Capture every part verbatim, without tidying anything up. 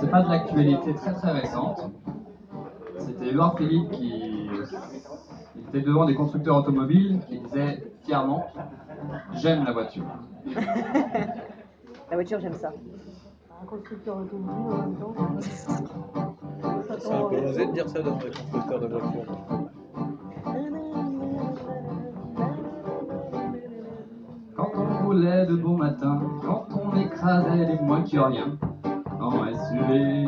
c'est pas de l'actualité très très récente. C'était Édouard Philippe qui il était devant des constructeurs automobiles qui disaient fièrement « J'aime la voiture ». La voiture, j'aime ça. Un constructeur automobile en même temps. C'est un peu osé de dire ça devant les constructeurs de voitures. Quand on roulait de bon matin, quand on écrasait les moins que rien en S U V,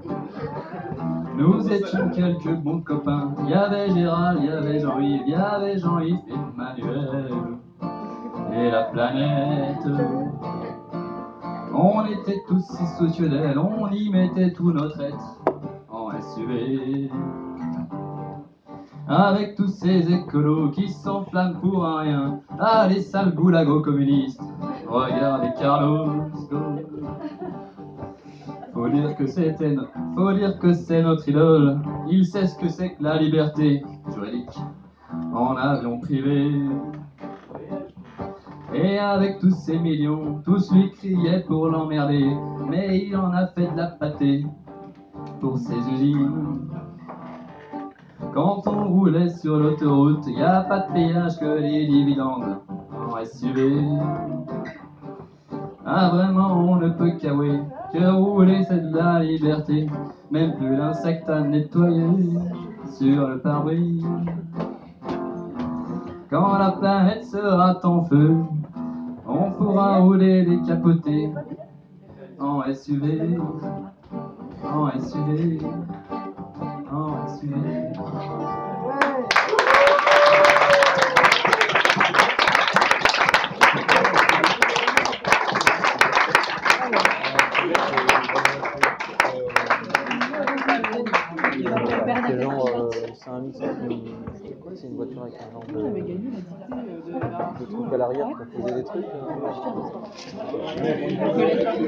nous étions quelques bons copains. Il y avait Gérald, il y avait Jean-Yves, il y avait Jean-Yves et Manuel et la planète. On était tous si soucieux d'elle, on y mettait tout notre être en S U V. Avec tous ces écolos qui s'enflamment pour un rien. Ah, les sales goulagos communistes, regardez Carlos Ghosn. Faut dire que c'était no- faut dire que c'est notre idole. Il sait ce que c'est que la liberté juridique en avion privé. Et avec tous ces millions, tous lui criaient pour l'emmerder. Mais il en a fait de la pâtée pour ses usines. Quand on roulait sur l'autoroute, y a pas de péage que les dividendes en S U V. Ah vraiment on ne peut qu'avouer que rouler c'est de la liberté. Même plus d'insectes à nettoyer sur le pare-brise. Quand la planète sera en feu, on pourra rouler décapoté en S U V, en S U V, en S U V. C'est genre, euh, c'est un mix avec une... C'était quoi? C'est une voiture avec un genre de... de trucs à l'arrière pour poser des trucs. euh.